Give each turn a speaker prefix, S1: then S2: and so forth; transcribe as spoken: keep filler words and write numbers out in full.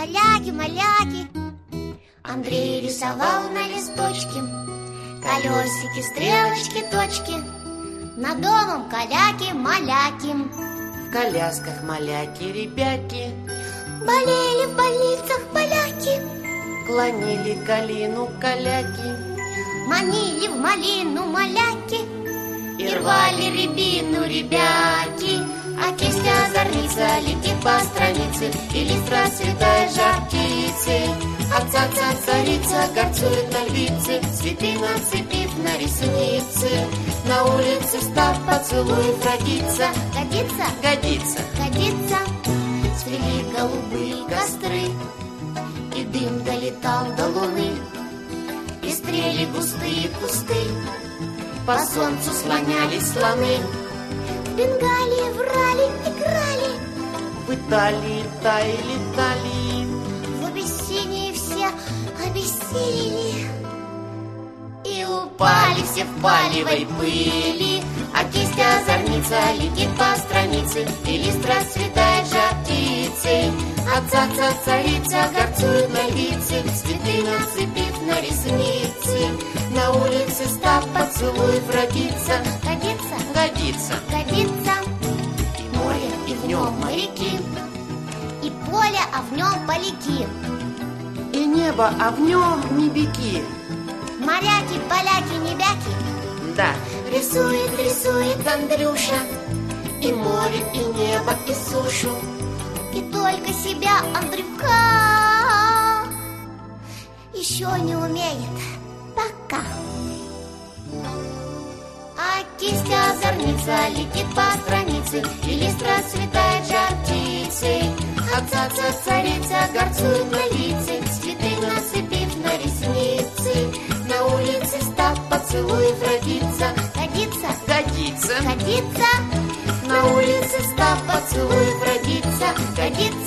S1: каляки, маляки. Андрей рисовал на листочке колесики, стрелочки, точки. Над домом каляки-маляки.
S2: В колясках маляки-ребяки.
S1: Болели в больницах поляки.
S2: Клонили калину каляки.
S1: Манили в малину маляки. И рвали рябину ребяки. А кисть озорница летит по странице, и лист расцветает жар птицы. Отца царица горцует на львице, цветы нацепив на ресницы. На улице став поцелуев родится. Годится? Годится. Годится. Цвели голубые костры, и дым долетал до луны. Пестрели густые кусты, по солнцу слонялись слоны. В Бенгалии врали, играли,
S2: в Италии таяли тали.
S1: В Абиссинии все обессилели, и упали все в палевой пыли. А кисть озорница летит по странице, и лист расцветает жар птицы. Отца царица горцует на львице, цветы нацепив на ресницы. На улице став поцелуев родится. Годится? Годится. Годится. И море, и в нем моряки, и поле, а в нем поляки.
S2: И небо, а в нем небеки.
S1: Моряки, поляки, небяки.
S2: Да.
S1: Рисует, рисует Андрюша и море, и небо, и сушу, и только себя Андрюка еще не умеет пока. А кисть озорница летит по странице, и лист расцветает жар птицы. Отца царица горцует на лице, цветы нацепив на ресницы. На улице став поцелуев родится. Годится? Годится. Годится. На улице став поцелуев родится. Годится.